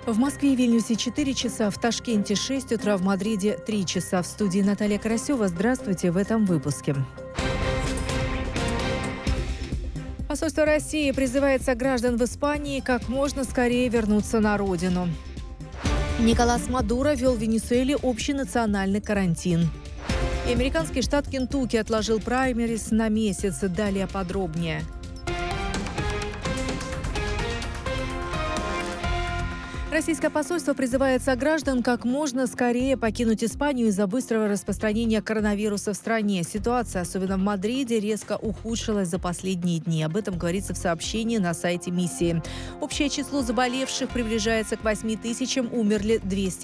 В Москве и Вильнюсе 4 часа, в Ташкенте 6 утра, в Мадриде 3 часа. В студии Наталья Карасева. Здравствуйте в этом выпуске. Посольство России призывает сограждан в Испании как можно скорее вернуться на родину. Николас Мадуро ввел в Венесуэле общенациональный карантин. И американский штат Кентукки отложил праймерис на месяц. Далее подробнее. Российское посольство призывает сограждан как можно скорее покинуть Испанию из-за быстрого распространения коронавируса в стране. Ситуация, особенно в Мадриде, резко ухудшилась за последние дни. Об этом говорится в сообщении на сайте миссии. Общее число заболевших приближается к 8 тысячам, умерли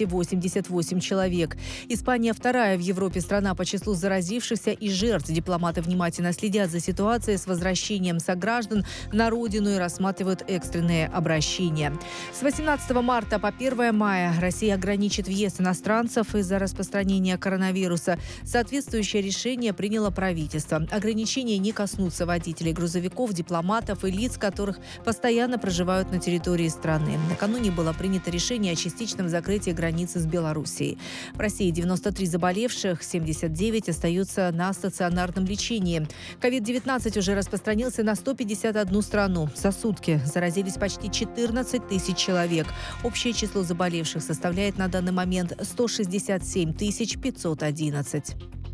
288 человек. Испания вторая в Европе страна по числу заразившихся и жертв. Дипломаты внимательно следят за ситуацией с возвращением сограждан на родину и рассматривают экстренные обращения. С 18 марта по 1 мая Россия ограничит въезд иностранцев из-за распространения коронавируса. Соответствующее решение приняло правительство. Ограничения не коснутся водителей грузовиков, дипломатов и лиц, которых постоянно проживают на территории страны. Накануне было принято решение о частичном закрытии границы с Белоруссией. В России 93 заболевших, 79 остаются на стационарном лечении. COVID-19 уже распространился на 151 страну. За сутки заразились почти 14 тысяч человек. Общее число заболевших составляет на данный момент 167 511.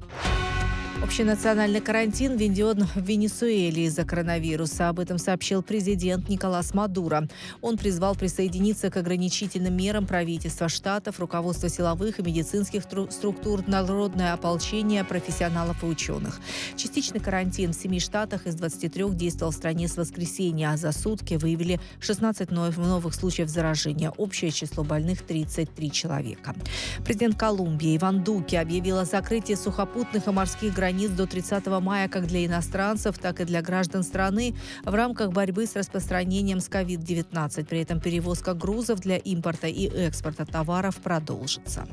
Общенациональный карантин введен в Венесуэле из-за коронавируса. Об этом сообщил президент Николас Мадуро. Он призвал присоединиться к ограничительным мерам правительства штатов, руководства силовых и медицинских структур, народное ополчение, профессионалов и ученых. Частичный карантин в 7 штатах из 23 действовал в стране с воскресенья, а за сутки выявили 16 новых случаев заражения. Общее число больных – 33 человека. Президент Колумбии Иван Дуке объявил о закрытии сухопутных и морских границ до 30 мая как для иностранцев, так и для граждан страны в рамках борьбы с распространением с COVID-19. При этом перевозка грузов для импорта и экспорта товаров продолжится.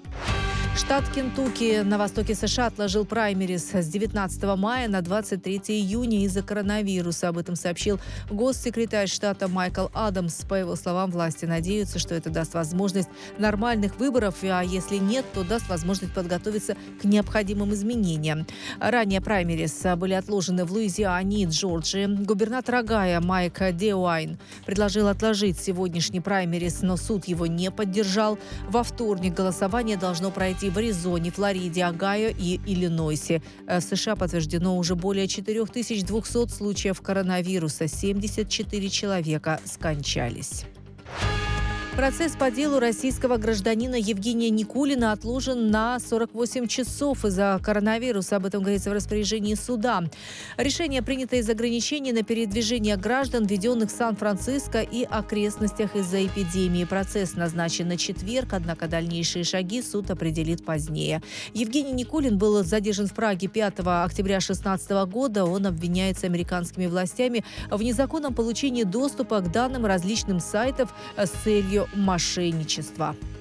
Штат Кентукки на востоке США отложил праймерис с 19 мая на 23 июня из-за коронавируса. Об этом сообщил госсекретарь штата Майкл Адамс. По его словам, власти надеются, что это даст возможность нормальных выборов, а если нет, то даст возможность подготовиться к необходимым изменениям. Ранее праймерис были отложены в Луизиане и Джорджии. Губернатор Огайо Майк Деуайн предложил отложить сегодняшний праймерис, но суд его не поддержал. Во вторник голосование должно пройти в Аризоне, Флориде, Огайо и Иллинойсе. В США подтверждено уже более 4200 случаев коронавируса. 74 человека скончались. Процесс по делу российского гражданина Евгения Никулина отложен на 48 часов из-за коронавируса. Об этом говорится в распоряжении суда. Решение принято из ограничений на передвижение граждан, введенных в Сан-Франциско и окрестностях из-за эпидемии. Процесс назначен на четверг, однако дальнейшие шаги суд определит позднее. Евгений Никулин был задержан в Праге 5 октября 2016 года. Он обвиняется американскими властями в незаконном получении доступа к данным различным сайтов с целью мошенничества.